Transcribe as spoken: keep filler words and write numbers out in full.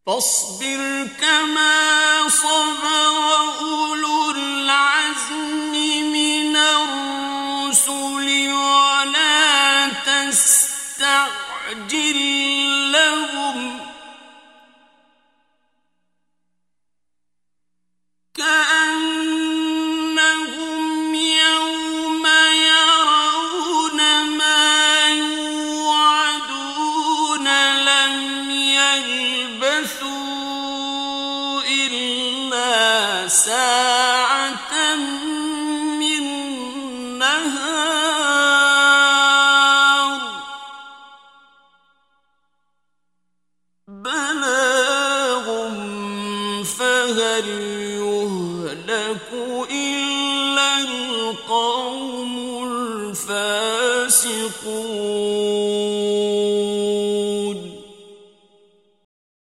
فاصبر كما صبر أولو العزم من الرسل ولا تستعجل لهم كأنهم يوم يرون ما يوعدون لم يلبثوا إلا ساعة من نهار بلاغ فهل يهلك إلا القوم الفاسقون